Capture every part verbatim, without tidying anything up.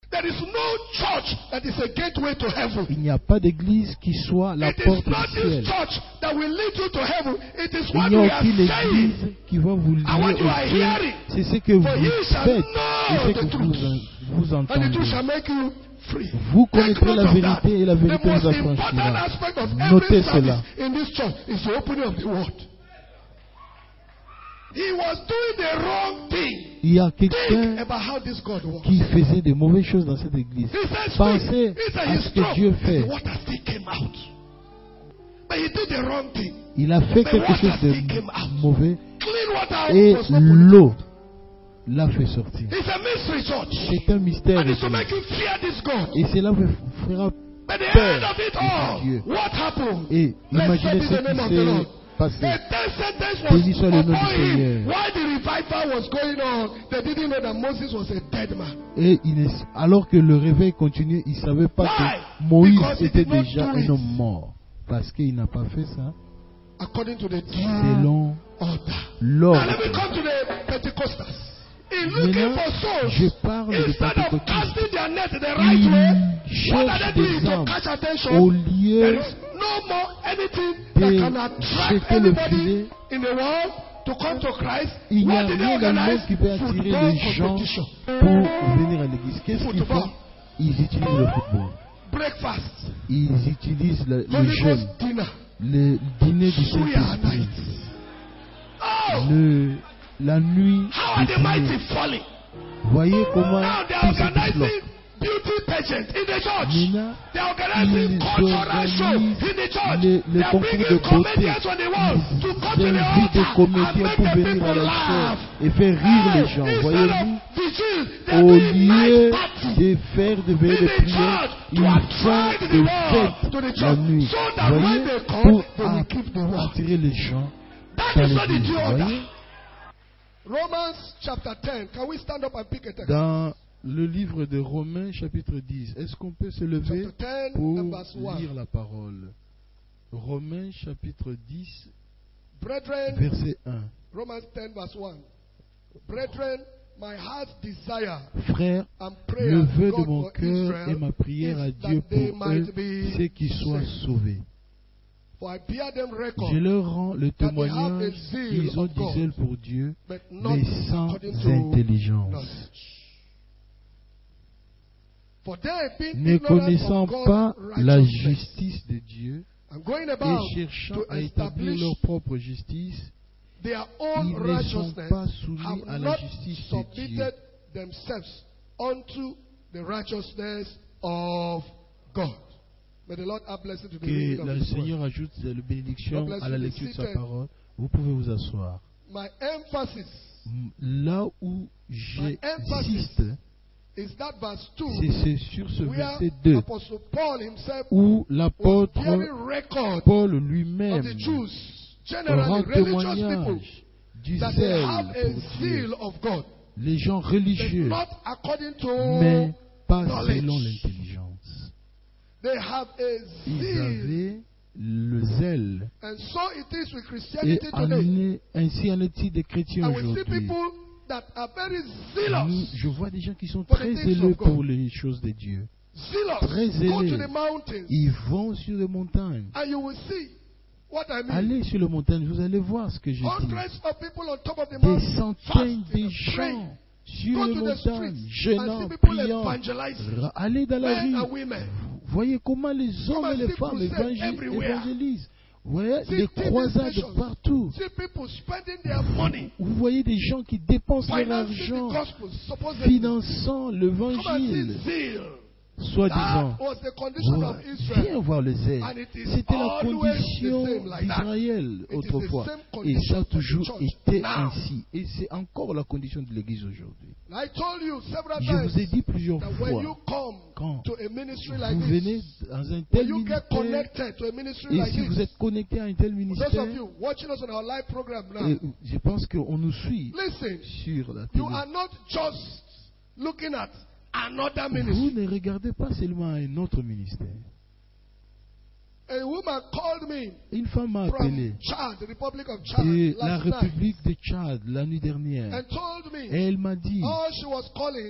There is no church that is a gateway to heaven. Il n'y a pas d'église qui soit la It is porte not du this ciel. church that will lead you to heaven. It is Il what n'y a we are aucune saying. église qui va vous lier And what you au are ciel. hearing. C'est ce que For ye vous shall faites know et ce the que truth. vous, vous And the entendez. truth shall make you free. Vous Take connaîtrez note la of that. vérité et la The vérité most vous important affranchira. aspect of every Notez service cela. in this church is the opening of the word. He was doing the wrong thing. Il y a Think quelqu'un about how this God works. qui faisait de mauvaises choses dans cette église. He said, Pensez he said à he ce que struck, Dieu and fait. the water still came out. But he did the wrong thing. Il a fait The quelque water chose still came de out. mauvais Clean water et was not l'eau l'a fait sortir. It's a mystery church. C'est un mystère. And it's to de Dieu. make you fear this God. Et cela vous fera But the peur end of it de all, Dieu. what happened? Et Let's imaginez study ce the name of qui the Lord. s'est passé. The death sentence Béni soit was le nom du upon him. Seigneur. While the revival was going on, they didn't know that Moses was a dead man. Et il est- alors que le réveil continuait, il ne savait pas Why? que Moïse Because he était did not déjà do un it. homme mort. Parce qu'il n'a pas fait ça According to the true selon order. l'ordre. Now let me come to the Pentecostals. In looking Maintenant, for souls, je parle de instead of Pentecôtistes. casting their net the right Ils way, what are cherchent they doing des to âmes catch attention? au There lieu is no more anything that de can attract jeter le anybody filet. in the world to come to Christ. Il n'y a What did they rien dans le monde organize? qui peut attirer Football les gens competition. pour venir à l'église. Qu'est-ce qu'ils Football. font? Ils utilisent le football. Breakfast. Ils utilisent le, le Holy jeûne, Ghost dinner. le dîner du Suya Saint-Esprit, night. Oh! le, la nuit How are de the mighty dîner. falling? Voyez comment Now they are tout se organizing disloque. beauty pageant in the church. Maintenant, They are organizing ils cultural show organisent in the church. les- les They are concours de bringing beauté. comedians on the wall to come to Ils the invitent des altar and comédiens make pour the venir à people la laugh. chair et faire rire les Hey, gens. instead Voyez-vous, of vigil, they are au doing lieu night party de faire des veillées in de the prière, church ils to font attract the des world fêtes to the la church nuit. so that when Voyez, they come, pour they will keep the word. attirer les gens That dans is not the l'église. due order. Voyez, Romans chapter ten. Can we stand up and pick a text? dans le livre de Romains chapitre dix, est-ce qu'on peut se lever Chapter ten pour and verse one. lire la parole? Romains chapitre dix, Brethren, verset un. Romans ten verse one. Brethren, my heart's desire Frère, and prayer le to vœu de God mon for cœur Israel et ma prière à is Dieu that they pour might eux, be c'est qu'ils soient saved. sauvés. For I bear them record, Je leur rends le that they have a témoignage zeal qu'ils ont of du God, zèle pour Dieu, but not mais sans according to intelligence. knowledge. For they being Ne ignorant connaissant of pas God's la righteousness justice de Dieu and going et about cherchant to à établir establish leur propre justice, their own ils ne sont righteousness, pas soumis have à la not justice de submitted Dieu. themselves unto the righteousness of God. May the Lord have blessed to the reading Que of le His word. Seigneur ajoute la bénédiction God bless à la you. Be lecture de sa seated. parole. Vous pouvez vous asseoir. My emphasis Là où j'insiste, is that verse two, c'est c'est sur ce where verset deux, Apostle Paul himself où was l'apôtre bearing record Paul of lui-même the Jews, rend generally religious people, témoignage du that they zèle have a pour Dieu. zeal of God, Les gens but religieux, not according mais to pas knowledge. selon l'intelligence. They have a Ils zeal, avaient le zèle. and so it is with Et Christianity en today. est- ainsi en est-il des chrétiens And we see aujourd'hui. people that are very Nous- zealous, Je vois des gens qui sont for the très things zéleux of God. pour les choses de Dieu. zealous, Très go to zélés. the mountains, Ils vont sur les montagnes. and you will see what I mean. Allez sur les montagnes, vous allez voir ce que je dis. Hundreds of people on top of the Des mountain, centaines fasting de and praying. gens sur Go les to the montagnes, streets jeûnant, and see people priant. evangelizing, Ra- Allez dans la men and rue. women. Voyez comment les hommes Come et and les see femmes crusades évangé- everywhere. évangélisent. Vous voyez See les T V croisades stations. partout. See people spending their money Vous voyez des gens qui dépensent leur financing the argent, gospel, supposedly. finançant Come and l'évangile, see zeal. soi-disant. That was the condition Vous- of Israel. Viens voir le zèle. And it is C'était la always condition the same like that. d'Israël It is the autrefois. same Et condition ça a of the toujours church été now. ainsi. Et c'est encore la condition de l'Église aujourd'hui. I told you several Je vous ai times dit plusieurs that when you fois, come quand to a ministry like vous venez this, dans un when tel you get ministère, connected to a ministry et like si vous this, êtes connecté à un tel those ministère, of you watching us on our live program now, et je pense qu'on nous suit listen, sur la you télé. are not just looking at another Vous ministry. ne regardez pas seulement un autre ministère. A woman called me Une femme m'a from appelé Chad, the Republic of Chad, de la last night, République de Tchad la nuit dernière. and told me Et elle m'a dit, all she was calling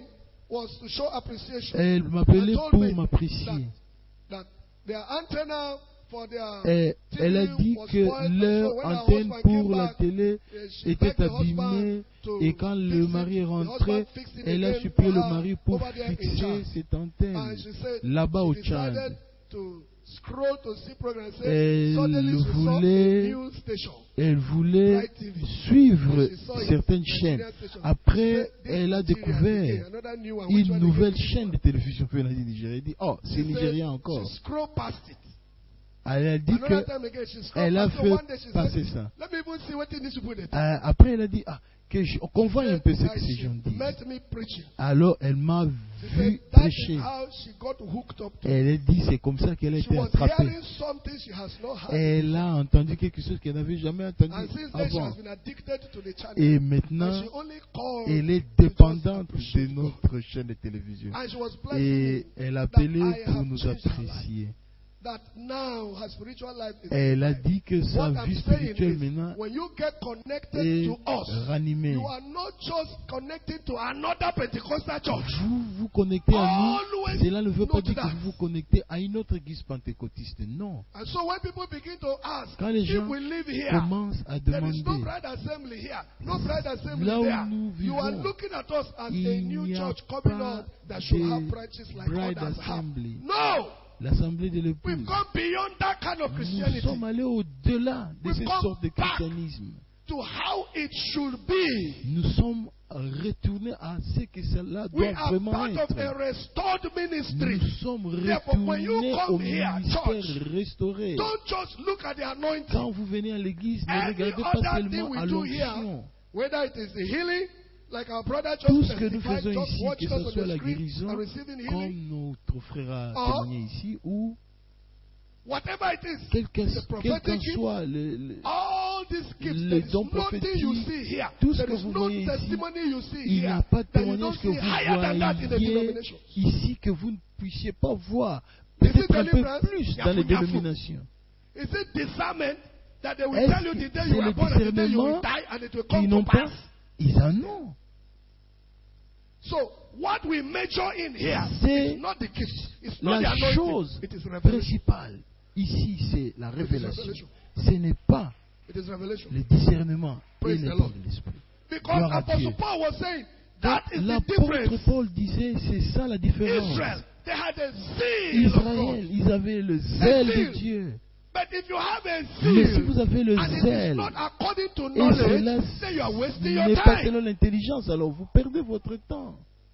was to show appreciation. Elle m'appelait And told pour me m'apprécier. That their antenna for their Et T V elle a dit was que spoiled, and leur so when her antenne husband pour came la back, télé eh, she était begged the husband abîmée to et quand fix le it. mari est The rentré, husband fixed it elle a again supplié for le her mari pour over there in fixer Chad. cette And antenne she said là-bas au she Tchad. decided to scroll to see program. and say, Elle Suddenly she saw a voulait, new station. elle voulait Bright T V. suivre And she saw it, certaines Nigerian chaînes. station. Après, She said, "This elle a Nigeria découvert again, another new one. Which une one nouvelle again?" chaîne de télévision venant du Nigeria. Elle dit, oh, She c'est said nigérien encore. She scrolled past it. Elle a dit Another que time again, she scrolled elle a past it. fait One day she passer said, ça. let me even see what these people they do. Euh, après, elle a dit, ah, que je- qu'on voit un peu ce que She ces gens disent. met me preaching. Alors, elle m'a She vu said that is prêcher. how she got hooked up to. Elle a dit, c'est comme ça qu'elle a She été was attrapée. hearing something she has not heard. Elle a entendu quelque chose qu'elle n'avait jamais entendu And since then, she avant. has been addicted to the channel. Et And maintenant, she only called elle est to just dépendante de appreciate God. notre chaîne de télévision. And she was blessed Et me elle a that appelé I pour have nous changed her apprécier. that now her spiritual life is Elle a revived. dit que sa What I'm vie saying spirituelle is, maintenant when you get connected est to us, ranimée. you are not just connected to another Pentecostal church. Vous vous connectez à nous, Always cela ne veut pas note dire que that. vous vous connectez à une autre église pentecôtiste. Non. And so when people begin to ask Quand les if gens we live here, commencent à there is no demander, bride assembly here, no bride assembly là où there. nous You are vivons, looking at us as a il new n'y a church coming pas out that should de have branches like bride others have. assembly. No! l'assemblée de We've l'épouse. gone beyond that kind of Nous Christianity sommes allés au-delà de We've cette gone sorte de back. christianisme. to how it should be. Nous sommes retournés à ce que cela We doit are vraiment part of a être. restored ministry. Nous sommes Therefore, when you retournés come au here, ministère church, restauré. Don't just look at the anointing. Quand vous venez à l'église, ne Any regardez pas other thing seulement à we do here, l'onction. whether it is the healing, like our brother just Tout ce que nous testified, faisons just ici, watching que us ce on soit the la screen guérison, and receiving comme healing, notre frère a Or- témoigné ici, ou whatever it is, quel qu'en the quel prophetic qu'en gift, soit le, le- all these gifts, les there is dons nothing you prophétiques, see here. tout ce There que is vous no voyez ici, testimony you see il n'y here a pas de that you don't témoignage que see higher than that in the vous voyez denomination. ici que vous ne puissiez pas voir. Is it Peut-être un peu deliverance? plus Yafu, dans les yafu. dénominations. Is it discernment that they will Est-ce tell you que the day c'est you le were born and the day you will discernement die and it will qu'ils come to n'ont pas? pass? Ils en ont. So what we measure in here C'est is not the gift. It's not the La anointing. chose It is revelation. principale ici, c'est la révélation. revelation. Ce n'est pas It is revelation. le discernement et Praise the le don Lord. de l'esprit. Because Gloire à Apostle Dieu. Paul was saying that is the L'apôtre difference. Paul disait, c'est ça la différence. Israel, they had a zeal of God. Israël, ils avaient le zèle de zeal. Dieu. But if you have a Mais si zeal vous avez le and it is zèle, not according to et knowledge, cela then you are wasting your n'est pas time. selon l'intelligence, alors vous perdez votre temps.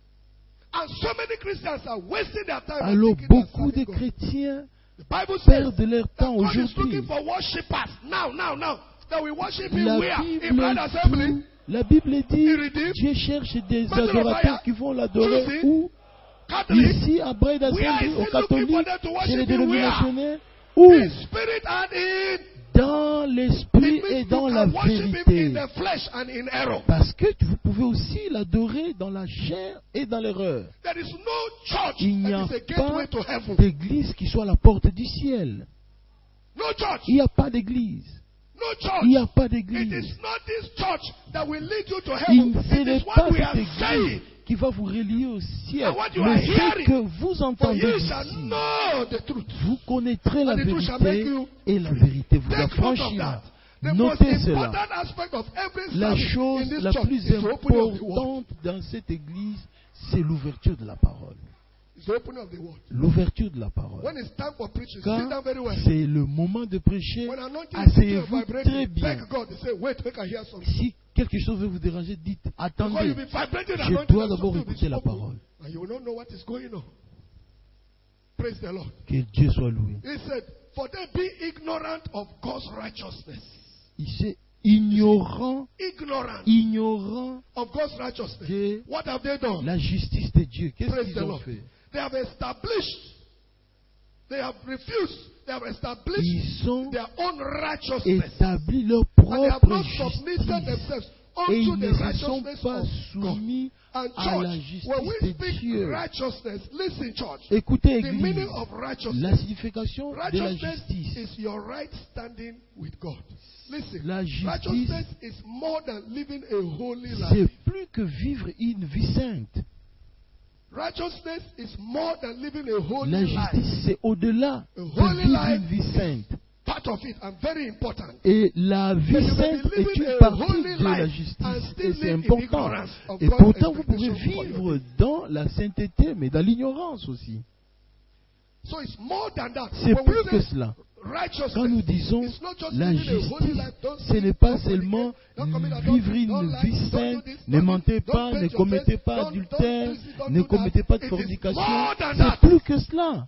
And so many Christians are wasting their time. and Alors thinking they are beaucoup de serving God. chrétiens The Bible says perdent leur that temps God is aujourd'hui. looking for worshippers now, now, now. That we worship Him La where? In Bible, Bride Assembly, dit, la Bible dit, in Redeem, Dieu cherche des Battle of adorateurs Fire, qui vont l'adorer Tuesday, où? Catholic, Ici, à Bride Where Assembly, is aux he looking for catholiques, them to chez worship les him? dénominationnaires, où? in spirit and in. Dans l'esprit It et means dans you la can worship Him in vérité. the flesh and in error. Parce que vous pouvez aussi l'adorer dans la chair et dans l'erreur. There is no church Il n'y a that is a pas gateway to heaven. d'église qui soit la porte du ciel. No church. Il n'y a pas d'église. No Il church. n'y a pas It d'église. is not this church that will lead you to Il heaven. ce It n'est is pas what we are cette saying. église qui va vous relier au ciel. And what you are Mais ce hearing. que vous For entendez you shall ici, know the truth. vous connaîtrez la And the truth shall make vérité you et la vérité vous Take note of affranchira. that. The most Notez cela. important aspect of every La service in chose this la church plus is the opening of the word. importante dans cette église, c'est l'ouverture de la parole. It's the opening of the word. L'ouverture de la parole. When it's time for preaching, sit Quand down very well. c'est le moment de prêcher, When anointing is asseyez-vous très vibrating, bien. beg God. They say, wait, make I hear something. Si quelque chose veut vous déranger, dites, Because attendez, you'll be vibrating je anointing dois and d'abord something will be écouter la spoken, parole. and you will not know what is going on. Praise the Lord. Que Dieu soit loué. He said, for they be ignorant of God's righteousness. Il s'est ignorant, Ignorant ignorant of God's righteousness. de What have they done? la justice de Dieu. Qu'est-ce Praise qu'ils the ont Lord. fait? They have established, they have refused, they have established Ils ont their own righteousness. établi leur And they have propre not submitted justice. themselves Et unto ils the ne se sont righteousness pas of God. soumis And à la church, justice when we de speak Dieu. righteousness, listen, church. Écoutez, The Église, meaning of la righteousness, signification de la righteousness justice. is your right standing with God. Listen, La justice, righteousness is more than living a holy c'est life. plus que vivre une vie sainte. Righteousness is more than living a holy La life. justice, c'est au-delà A de holy vivre life une vie sainte. Part of it and very important. Et la vie But you may sainte be est living une a partie holy de la life and justice. still Et c'est live in important. ignorance of Et God's pourtant, vous pouvez expectation for your vivre life. dans la sainteté, mais dans l'ignorance aussi. So it's more than that. C'est When we plus que say cela. righteousness, Quand nous disons it's not just la living a holy justice, life. Don't ce steal, n'est pas don't seulement fornicate, don't commit vivre adultery, une don't lie, vie don't do sainte, this, ne don't do- mentez don't pas, paint ne your commettez face, pas don't- adultère, don't do this, don't ne do that. commettez pas de It is fornication. more than C'est that. plus que cela.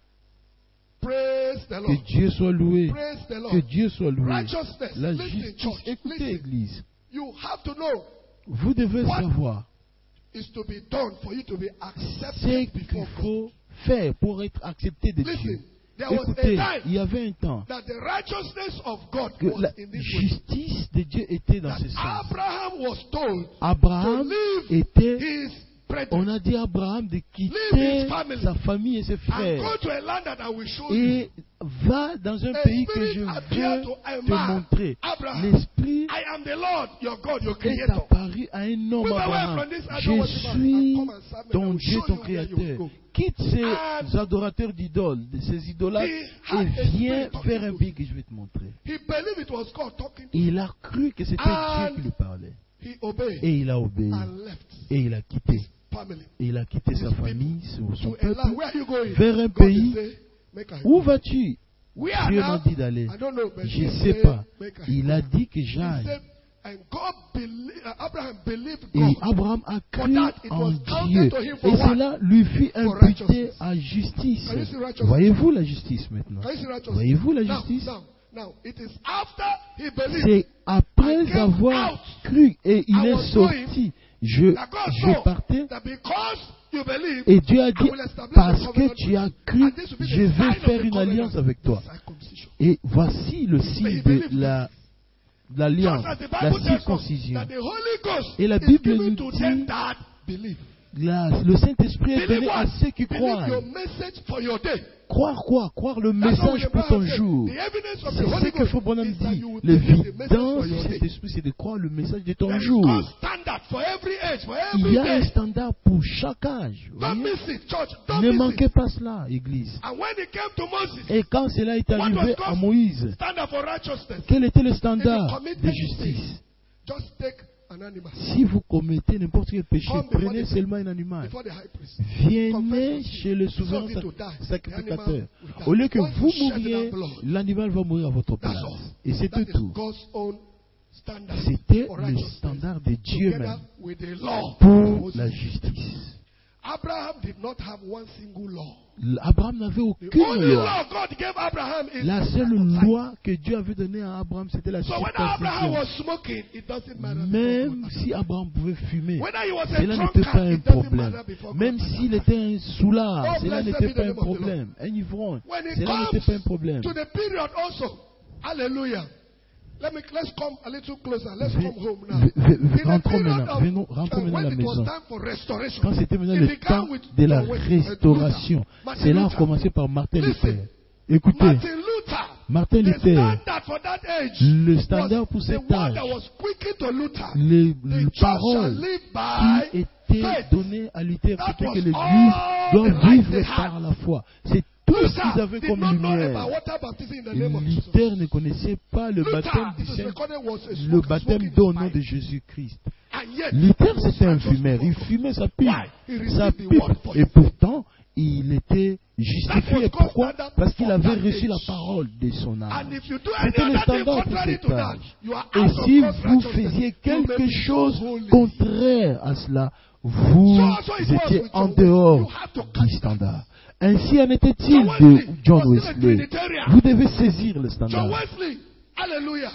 Praise the Que Lord. Dieu soit loué. Praise the Lord. Que Dieu soit loué. Righteousness. La Listen, justice, church. écoutez, Listen. Église, You have to know vous devez What? savoir is to be done for you to be ce accepted qu'il before God. faut faire pour être accepté de Dieu. Listen, there was Écoutez, a il time y avait un temps that the righteousness of God que was la in this way. justice de Dieu était dans That ce sens. Abraham was told Abraham to leave était, his brethren on a dit à Abraham de Leave quitter his family sa famille et ses and frères go to a land that I will show you. et va dans un A pays que spirit je appeared veux to a te man, montrer. Abraham. L'Esprit I am the Lord, your God, your est creator. apparu à un homme, Move away Abraham. from this idol Je worshiper and suis come and serve me. I ton will Dieu, show ton you where you will créateur. go. Quitte ces And adorateurs d'idoles, de ces idolâtres, he et had a viens spirit vers talking un to pays que je vais te montrer. He believed it was God talking to him. Il a cru que c'était And Dieu qui lui parlait. He obeyed Et il a obéi. and left Et il a quitté. his family Et il a quitté sa His famille, son son to a land. peuple, Where are you going? vers un God pays. will say, make I Où go. vas-tu? Where Dieu now? m'a dit d'aller. I don't know, but Je he ne sais said, pas. make I Il go. a dit que He j'aille. said, and God believe, uh, Abraham believed Et God. Abraham a For cru that, it en was counted Dieu. to him for Et what? cela lui fut For imputé righteousness. à justice. Can you see righteousness? Voyez-vous la justice maintenant? Can you see righteousness? Voyez-vous la Now, justice? now, now, it is after he believed C'est après I came avoir out. cru et il I est was sorti. Je, that God je saw partais that because you believe, et Dieu a I dit, will establish parce a que covenant tu with as you. cru, And this will be the je vais sign of faire the une covenant, alliance avec toi. the circumcision. Et voici le signe de la, l'alliance, Just as the la Bible tells us circoncision. that the Holy Ghost Et la is Bible given nous to dit- them that believe. La- le Saint-Esprit est Believe donné what? à ceux qui Believe croient. your message for your day. Croire quoi? Croire le That's what message pour ton Abraham said. jour. The evidence of C'est the Holy ce que Ghost Frère Bonhomme is that dit. you will believe the message L'évidence for du your day. Saint-Esprit, c'est de croire le message de ton There is jour. God's standard for every age, for Il every y a un day. standard pour chaque âge. Don't voyez. miss it, church. Don't Ne miss manquez it. pas cela, Église. And when it came to Moses, Et quand cela est what arrivé was à God's Moïse, standard for righteousness? quel était le If you standard commit de any justice? sin, just take an animal Si vous commettez n'importe quel péché, Come before prenez the- seulement un animal. before the high priest. Venez Confess chez le souverain Something to die. sac- The sacrificateur. animal will die. Au lieu que Once vous you shed mouriez, that blood, l'animal va mourir à votre That's place. all. Et c'est That is tout. God's own standard C'était for le righteousness. standard de Dieu Together même with the law of pour Moses. la justice. Abraham did not have one single law. Abraham n'avait The aucune only loi. law God gave Abraham is La seule loi que Dieu avait donnée à Abraham, c'était la So whether Abraham circoncision. was smoking, it doesn't matter. before Même God. si Abraham pouvait fumer, Whether he was a cela n'était pas drunkard, un it doesn't problème. matter before Même God. s'il était un soulard, Oh, cela blessed n'était be the pas un name of the Lord. problème. Un ivrogne, When it cela n'était pas un problème. comes to the period also, hallelujah. Let me let's come a little closer. Let's V- come home now. v- v- In the rentrons period maintenant, of, venons- rentrons uh, maintenant à when la it was maison. time for restoration, Quand c'était maintenant it le began temps with de la John Wesley, restauration, Martin cela a Luther. commencé par Martin Listen. Luther. Écoutez, Martin Luther, Martin the Luther, standard for that age, le standard was pour the cet word âge, that was quickened to Luther. les, The les church shall paroles live by qui étaient faith. données à Luther, That c'était was que l'Église all doit the light vivre they had. par la foi. C'est tout ce qu'ils Luther avaient did comme not know about lumière. water baptism in the name of Jesus. Luther ne connaissait pas le Luther, baptême du it is Saint, recorded, was a le smoker, baptême smoking au his nom pipe. de Jésus-Christ. And yet, Luther, he was c'était un righteous fumeur. Il before God. fumait sa pipe. Why? He received Sa the pipe. word for Et him. pourtant, il était That justifié. was Pourquoi? God's standard Parce qu'il for avait that reçu la age. parole de son âme. And if you do any C'était le other thing standard pour contrary cet to that, âge. you are Et out of si God's vous righteousness. faisiez You may quelque be chose so holy. contraire à cela, vous So also it was étiez with en John dehors Wesley. You have to catch du that. standard. Ainsi en était-il John de Wesley John was still a Wesley. Trinitarian. Vous devez saisir le John standard. Wesley, hallelujah,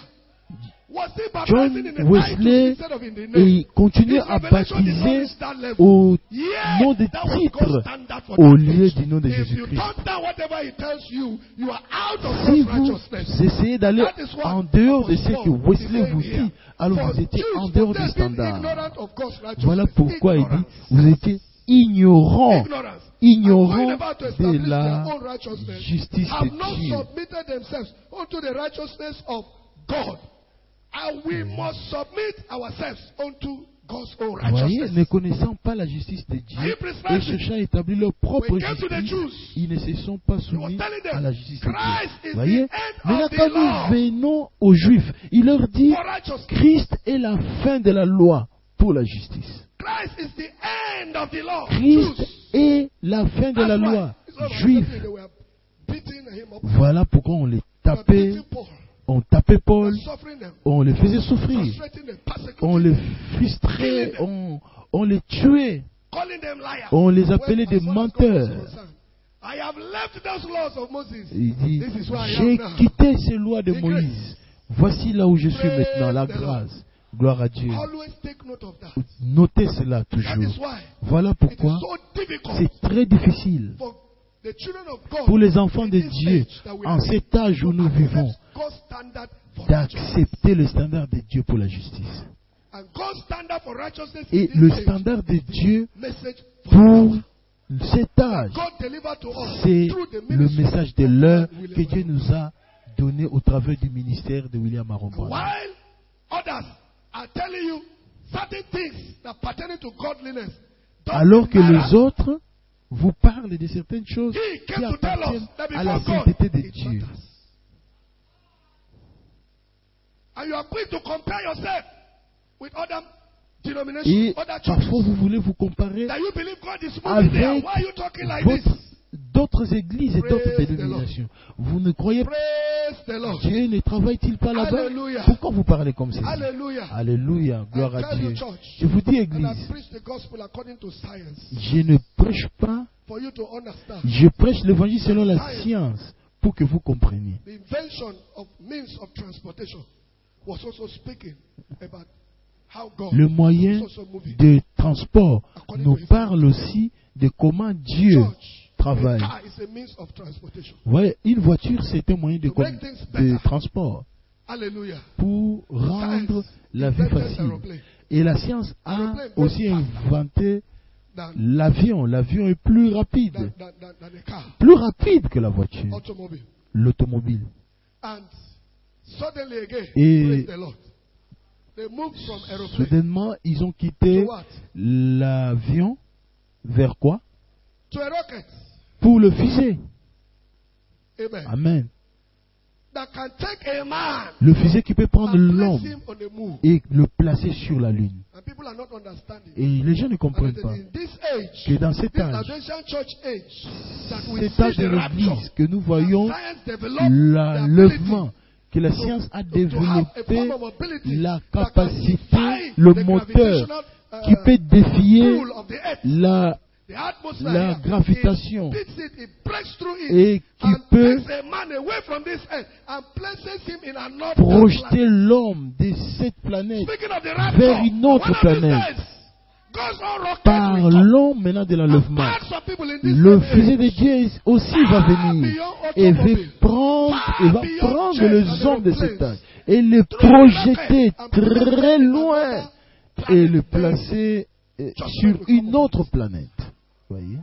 was still John baptizing in the Wesley, title instead of in the et name. il continuait His à revelation did not baptiser reach that level. au Yeah, nom de that was titre God's standard for au that lieu age. du nom de If you Jésus-Christ. turn down whatever he tells you, you are out of Si God's vous righteousness. essayez d'aller That is what en dehors de ce Apostle que Paul Wesley is vous saying here. dit, alors For vous étiez Jews, en dehors for du them being standard. ignorant of God's righteousness. Voilà pourquoi il dit, Ignorance. vous étiez ignorants, Ignorance. ignorants And going about to de establish la their own righteousness, justice have de not Dieu. submitted themselves unto the righteousness of God. And we must submit ourselves unto God's own Vous voyez, righteousness. ne connaissant pas la justice de Are Dieu you et prescribing? cherchant à établir leur propre When it came to the justice, Jews, ils ne se sont pas he was soumis telling them, à la justice de Dieu. Christ is Vous voyez, the end maintenant of the quand law nous venons aux Juifs, il leur dit, for righteousness. Christ est la fin de la loi pour la justice. Christ is the end of the law. Christ Jews. est la fin de la That's why loi. it's not like Juifs. they were beating him up. Voilà pourquoi on les They were tapait, beating Paul. on tapait They Paul, were suffering them. on les faisait souffrir, Frustrating them. Persecuting on les them. frustrait, on, on les tuait, Calling them liars. on les appelait When des as far as God was menteurs. concerned, I have left those laws of Moses. Il dit, This is where I j'ai am now. quitté ces lois de The Moïse. Voici là où je suis Praise maintenant, la the Lord. grâce. Gloire à Dieu. Always take note of that. Notez cela That is toujours. why Voilà it is pourquoi so difficult c'est très difficile for the children of God pour les enfants in de this Dieu, age that we en are cet âge où nous to vivons, accept God's standard for righteousness. d'accepter le standard de Dieu pour la justice. And God's standard for righteousness Et in le this age, standard de Dieu message for pour us. cet âge, God delivered to us c'est through the le ministry message de of l'heure William que Dieu Marron. nous a donné au travers du ministère de William Marron. While others are telling you certain things that pertain to godliness, doesn't Alors que matter. les autres vous parlent de certaines choses He qui came to tell us appartiennent that à la before God, sainteté de it Dieu. matters. And you are quick to compare yourself with other denominations, Et other churches. parfois vous voulez vous comparer That you believe God is moving there. avec Why are you talking like this? votre- d'autres églises et d'autres Praise the dénominations. Vous ne croyez pas Praise the Lord. Dieu ne travaille-t-il pas là-bas? Hallelujah. Pourquoi vous parlez comme ceci? Hallelujah. Alléluia, gloire I à tell you, Dieu. church, Je vous dis, and I Église, preach the gospel according to science je ne prêche pas, for you to understand. je prêche l'évangile selon la science pour que vous compreniez. The invention of means of transportation was also speaking about how God Le is moyen also moving. de transport nous parle aussi de comment Dieu Church, a travaille. car is a means of transportation. Ouais, une voiture, c'est un moyen de, To com- make things de better. transport Hallelujah. pour rendre Science la vie invented facile. aeroplane Et la science a Aeroplane aussi goes faster inventé than, l'avion. L'avion est plus than, rapide, than, than, than a car, plus rapide que la voiture, automobile. l'automobile. And suddenly again, Et- praise the Lord, they moved from aeroplane Soudainement, ils ont quitté to what? l'avion vers quoi? To a rocket. Pour le fusée. Amen. Amen. That can take a man Le fusée qui peut prendre and place l'homme him on the moon. et le placer sur la lune. And people are not understanding. Et les gens ne And comprennent it is pas in this age, que dans cet this âge, Adventist church age, that we cet âge see de the rapture, l'Église, que nous voyons that science developed la- the l'œuvement, ability que la to- science a to- to have a développé form of ability la that can capacité, defy le the moteur gravitational, uh, qui peut défier pull of the earth. la, The atmosphere la here, gravitation it beats it, it breaks through it, et qui and peut takes a man away from this earth and places him in another projeter planet. l'homme de cette planète Speaking of the rapture, vers une autre one of planète. these days, God's own rocket will come. Parlons maintenant de And l'enlèvement. bags of people in this Le same fusée age, de Dieu aussi va venir et va prendre, et va prendre les hommes de cet âge et les projeter très loin et le placer euh, sur une autre planète. Voyez?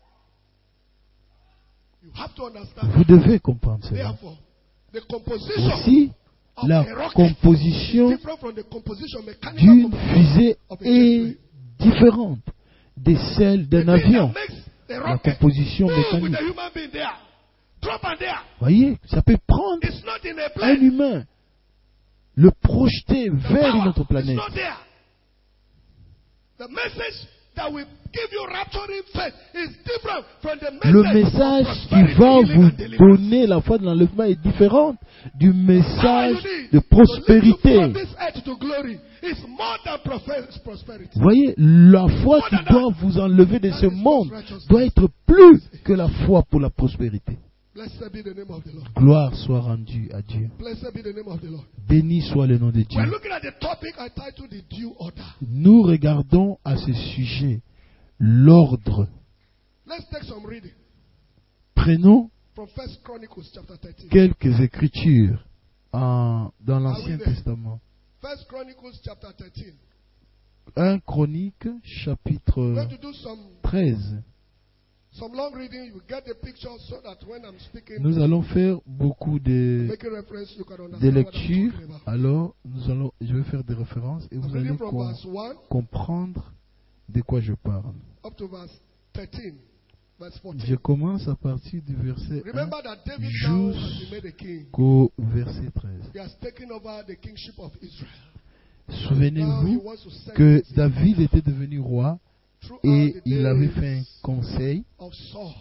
you have to understand. Vous devez comprendre cela. Therefore, the composition Aussi, of la a rocket is composition different from the composition, mechanical d'une composition fusée of a est jet différente de celle plane. d'un The thing that avion. makes the La rocket composition move with mécanique. a human being there, drop and there. Voyez, ça peut prendre It's not in a un plane. humain, le projeter The vers une power autre is planète. not there. The message that will give you rapturing faith is different from the message Le message of qui prosperity, va healing, vous and deliverance. donner la foi de l'enlèvement est différente du Power you message need de to lift you from prospérité. this earth to glory is more than profe- prosperity. Voyez, la foi qui doit vous enlever de ce monde doit être plus que la foi pour la prospérité. Blessed be the name of the Lord. Gloire soit rendue à Dieu. Blessed be the name of the Lord. Béni soit le nom de Dieu. We're looking at the topic I titled the due order. Nous regardons à ce sujet l'ordre. Let's take some reading Prenons from First Chronicles chapter thirteen. quelques écritures en- dans l'Ancien Ah oui, mais- Testament. First Chronicles chapter thirteen. un Chronique, We're chapitre going to do some treize. Some long reading, you get the picture so that when I'm speaking, Nous allons faire beaucoup de, make a reference, you can de understand what I'm lectures. talking about. Alors, nous allons, je vais faire des références et I'm vous reading allez from com- verse one comprendre de quoi je parle. up to verse thirteen, verse Je fourteen. commence à partir du verset un Remember that David now has been made a king. jusqu'au verset treize. He has taken over the kingship of Israel. Now he Souvenez-vous wants to set que his David était devenu roi throughout et the il avait fait un days conseil of Saul,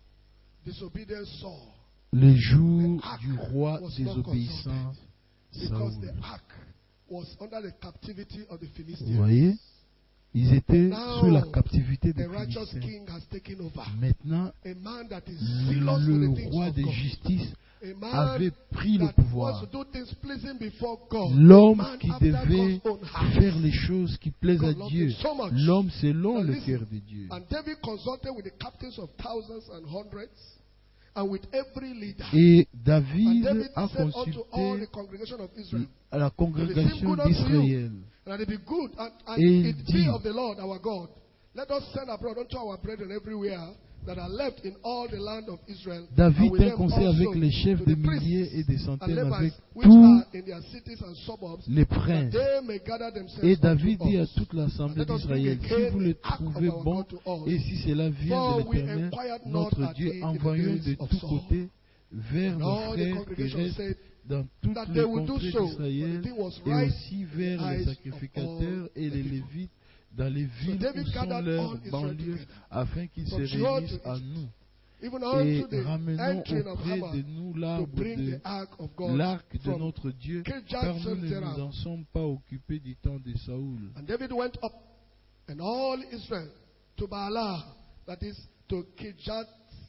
disobedient Saul, le jour du roi désobéissant because Saoul. the ark was under the captivity of the Vous Philistines. voyez, ils étaient Now, sous la captivité des the righteous Philistins. king has taken over. Maintenant, A man that is zealous for le the things roi of de God. justice A man avait pris le that pouvoir. wants to do things pleasing before God. L'homme A man qui after devait God's own heart. faire les choses qui plaisent à God loved Dieu. him so much. L'homme selon Now le listen, cœur de Dieu. And David consulted with the captains of thousands and hundreds and with every leader. Et And David David a said unto all the consulté congregation of Israel, à la congrégation good unto d'Israël. and it be good, and, and Et it il be dit, of the Lord our God. Let us send abroad unto our brethren everywhere that are left in all the land of Israel. and David with tint them conseil also avec les chefs to de the priests milliers et des and centaines, Levites avec which tous are in their cities and suburbs, les that princes. they may gather themselves Et unto David dit à us. toute l'assemblée Let us bring d'Israël, again si vous le the ark of trouvez our bon, God to us. et si cela vient For de we l'Éternel, inquired not notre at Dieu, thee in the envoyons days de of tous Saul. côtés vers And nos all the frères qui congregation restent said dans toutes that les they would do contrées so, d'Israël, for the thing was et right aussi vers in the les eyes of sacrificateurs all et the les people. Lévites dans les villes David où sont gathered leurs all Israel banlieues, together, afin qu'ils se from Jericho to réunissent à Egypt, nous. even Et unto the ramenons entering of auprès Hamath, de nous to l'arbre bring de the ark of God l'arc de from notre Dieu, Kirjath car nous ne nous Seraph. en sommes pas occupés du temps de Saoul. And David went up, and all Israel, to Baalah, that is, to Kirjath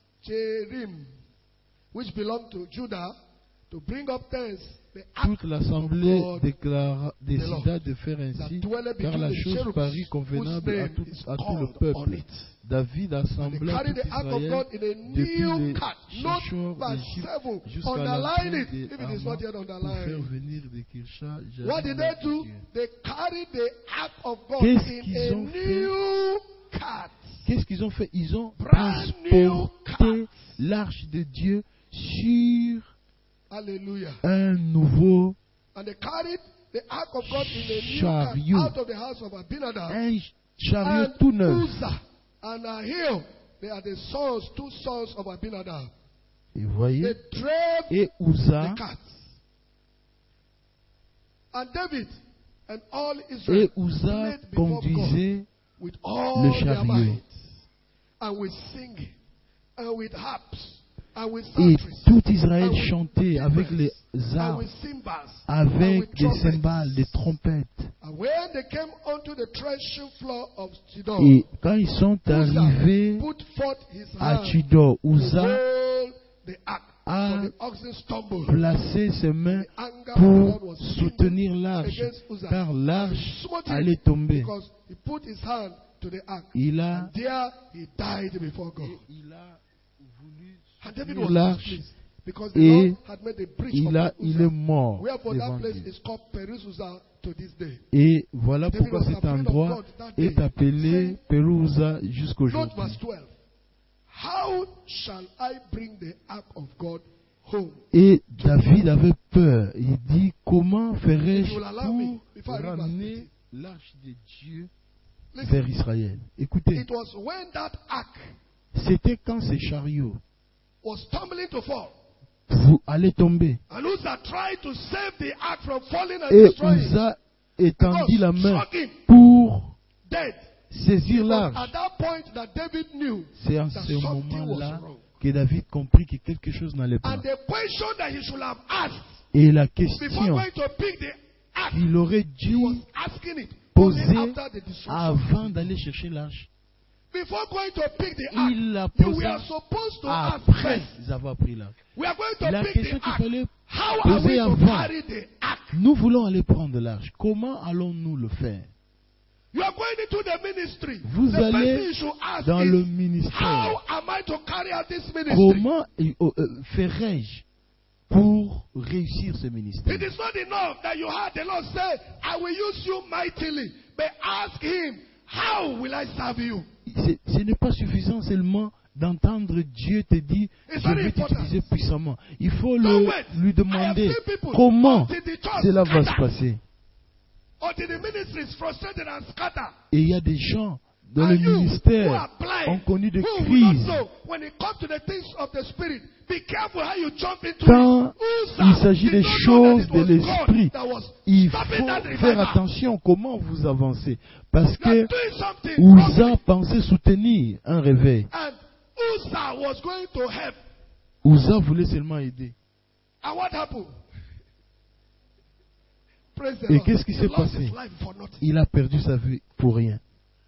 Jearim, which belonged to Judah, to bring up thence the ark Toute l'assemblée of God, déclara, décida Lord, de faire ainsi, that dwelleth car between la the chose cherubs, parut whose convenable à name tout, is à tout le called on peuple. it. David And they assembla carried tout the ark of Israël God in a depuis new les cart. Note Shishor verse d'Égypte seven. jusqu'à Underline l'entrée it, de if it is Hamath not yet pour faire underlined. venir de Kirsha. What did they do? They carried the ark of God Qu'est-ce in qu'ils a ont fait? new cart. Qu'est-ce qu'ils ont fait? Ils ont Brand new transporté l'arche de Dieu sur Hallelujah. un nouveau And they carried the ark of God in a new chariot, cart out of the house of Abinadab. un chariot And tout neuf. Uzzah and Ahio, they are the sons, two sons of Abinadab. Et vous voyez, They drove et Uzzah, the cart. And David and all Israel et Uzzah played before God conduisait with all le their chariot. might, and with singing, and with harps, and with Et psalteries, tout Israël and with chantait avec les and arcs, with cymbals, and avec with des trumpets. cymbales, des trompettes. And when they came onto the threshing floor of Sidon, Et quand ils sont arrivés put forth his à hand Chidor, to Uzzah hold the ark, a for the oxen stumbled. placé ses mains The anger of the Lord pour was soutenir kindled l'arche, against Uzzah. car And l'arche he smote him allait tomber. because he put his hand to the ark. Il a, And there he died before God. il a voulu And David soutenir was l'arche displeased because the et Lord had made a breach il, a, upon il Uzzah. est mort Wherefore devant that place Dieu. is called Peruzza to this day. Et voilà David pourquoi was cet afraid of endroit God that day, est appelé saying, Perouza Note jusqu'aujourd'hui. verse twelve. How shall I bring the ark of God home? Et David avait peur. Il dit, comment If you will ferai-je allow me, pour before I read verse ramener thirty. l'arche de Dieu Listen, vers Israël? Écoutez, it was when that ark c'était quand ces chariots was tumbling to fall, vous allez tomber. and Uzzah tried to save the ark from falling and Et destroying it. Uzzah étendit la main Struck him pour dead. saisir It was l'arche. at that point that David knew C'est en that ce something was moment-là wrong. que David comprit que quelque chose n'allait pas. And the question that he should have asked Et la before question going to pick the ark, qu'il aurait he was dû asking it only poser after the destruction. avant d'aller chercher l'arche, Before going to pick the ark, il la you posa were supposed to ask après first. avoir pris l'arche. We are going to La pick question the qu'il ark. fallait How are we poser to avant, carry the ark? nous voulons aller prendre l'arche. Comment allons-nous le faire? You are going into the ministry. Vous the allez person you should ask dans is, le ministère. how am I to carry out this ministry? Comment euh, euh, ferai-je pour réussir ce ministère? It is not enough that you heard the Lord say, I will use you mightily. But ask him, how will I serve you? C'est- Ce n'est pas suffisant seulement d'entendre Dieu te dire, It's je very vais important. t'utiliser puissamment. Il faut Don't le, wait. lui I demander have seen people comment until the church cela va se scatter, passer. until the ministry is frustrated and scatter. Et il y a des gens dans And le you who ministère are blind, ont connu des who will not crises. know, when it comes to the things of the spirit, be careful how you jump into Quand it. Uzzah il s'agit did des not know choses that de it was l'esprit, God that was il stopping that faut faire revival. attention comment vous avancez. Parce You are que doing something Uzzah wrongly. pensait soutenir un réveil. And Uzzah was going to help. Uzzah voulait seulement aider. And what happened? Praise the Et Lord. qu'est-ce qui He s'est lost passé? his life for nothing. Il a perdu sa vie pour rien.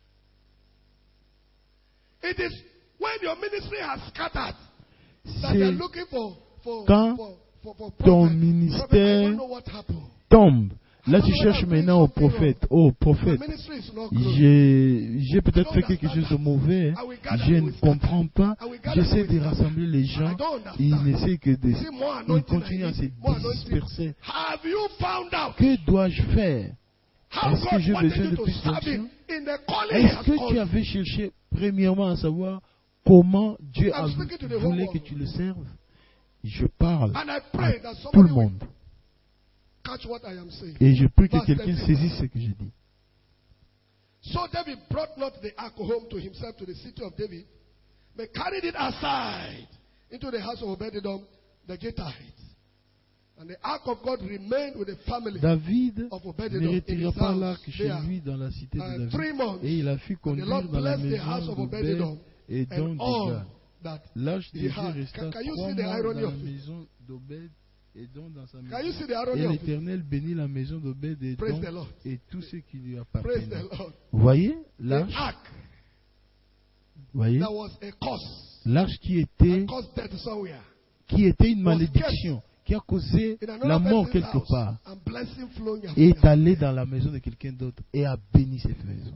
It is when your ministry has scattered that they are C'est looking for for quand for for, for ton prophet. Prophet, I ministère don't know what happened. tombe. Là, tu cherches maintenant au prophète. Oh, My prophète, ministry is not growing. j'ai j'ai peut-être fait quelque chose de mauvais. Je ne comprends pas. J'essaie de rassembler les gens. Ils n'essaient que de... See, more Ils anointing I continuent à need, se more anointing. disperser. Have you found out Que dois-je faire? how Est-ce que God j'ai wanted besoin you de to plus serve Him d'onction? in the calling He Est-ce has que called tu you? avais cherché premièrement à savoir comment Dieu a I'm speaking to the whole voulu world. que tu le serves? Je parle And I à pray that tout le somebody will monde. catch what I am saying. Et je prie que Verse quelqu'un thirteen. saisisse ce que je dis. So David brought not the ark home to himself to the city of David, but carried it aside into the house of Obed-Edom the Gittite. And the ark of God remained with the family David of ne Obed-Edom in retira his pas house l'arc chez there, lui dans la cité de uh, David. three months. Et il a fait And the conduire Lord dans la blessed the house maison of d'Obed Obed-Edom et and donc de all Gad. that L'âge de he Dieu had. resta Can, can you trois see the mois irony dans la of it? maison d'Obed et donc dans sa Can you maison. see the Et irony of it? l'Éternel bénit la maison d'Obed et Praise donc the Lord. et tout ce qui lui Praise appartenait. the Lord. Vous voyez The l'arche, ark voyez that was a curse, l'arche qui and était caused death somewhere. qui était une was malédiction, qui a causé In another la mort person's quelque house, part, and blessing flowing est everywhere. allé dans la maison de quelqu'un d'autre et a béni cette maison.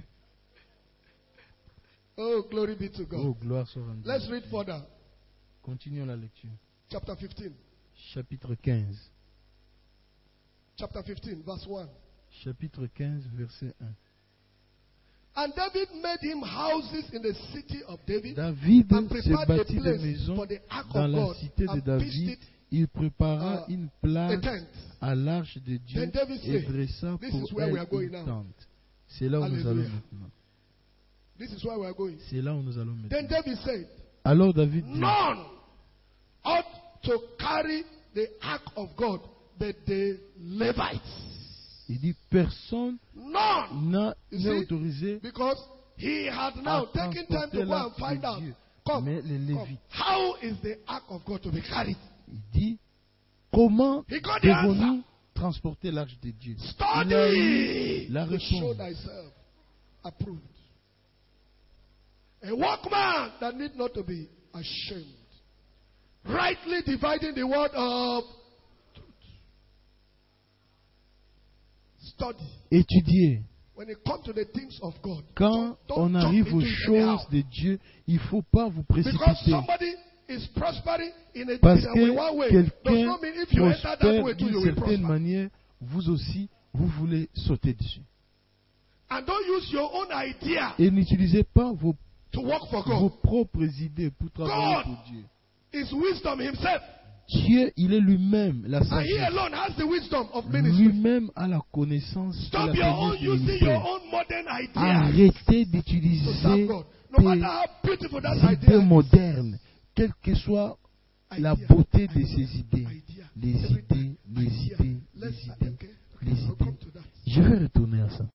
Oh, glory be to God. Oh, gloire soit à Dieu. Let's read further. Continuons la lecture. Chapter fifteen. Chapitre quinze. Chapter fifteen, verse one. Chapitre quinze, verset un. And David made him houses in the city of David, David and s'est prepared a bâti des place maisons for the ark dans of la God, cité de and pitched David. it Il prépara uh, une a place tent. à l'arche de Dieu Then David et said, dressa "This pour is where we elle are going une now." tente. C'est là où nous allons Hallelujah. maintenant. This is where we are going. C'est là où nous allons Then maintenant. David said, Alors David dit, none ought to carry the ark of God, but the Levites. il dit, personne None. n'a- You n'est see? autorisé Because he had à now taken time transporter to go and l'arche find de out. Dieu. Come, Mais les come. Lévites, How is the ark of God to be carried? il dit, comment He got the answer. devons-nous transporter l'arche de Dieu? Il a eu Study la to show réponse. thyself approved. A workman that need not to be ashamed. Rightly dividing the word of truth. Study. Étudier. When it comes to the things of God, Quand don't, don't on jump arrive into aux it choses anyhow. de Dieu, il ne faut pas vous Because précipiter. somebody is prospering in a, Parce in a que one way does quelqu'un not mean if you enter that prospère way too, you d'une will certaine prosper. manière, vous aussi, vous voulez sauter dessus. And don't use your own idea Et n'utilisez pas vos, to work for vos God. propres idées pour travailler God pour Dieu. is wisdom himself. Dieu, il est lui-même la And he sagesse. alone has the wisdom of ministry. Lui-même a la connaissance et la Stop your own connaissance du using your ministère. own modern ideas Arrêtez to d'utiliser serve God. No tes matter how beautiful that idées idea is. modernes, quelle que soit la Idea, beauté de idea, ces idées. idea, Les every idées, les idea. idées, Let's- les idées, okay, okay, les I'll come idées. to that. Je vais retourner à ça.